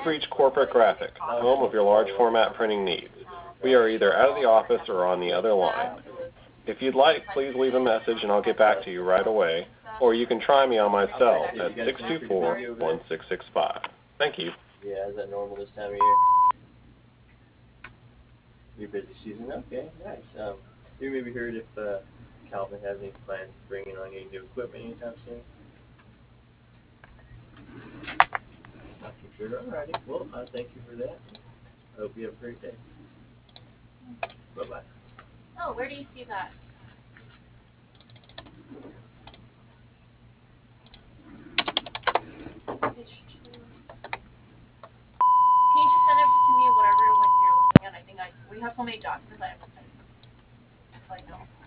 reached Corporate Graphic, home of your large format printing needs. We are either out of the office or on the other line. If you'd like, please leave a message and I'll get back to you right away, or you can try me on my cell at 624-1665. Thank you. Yeah, is that normal this time of year? Your busy season? Okay, nice. You maybe heard if Calvin has any plans of bringing on any new equipment anytime soon? Not too sure. Alrighty. Well, thank you for that. I hope you have a great day. Bye-bye. Oh, where do you see that? Page 2. Can you just send it to me, whatever when you're looking at? I think we have so many documents I have to type. So I know.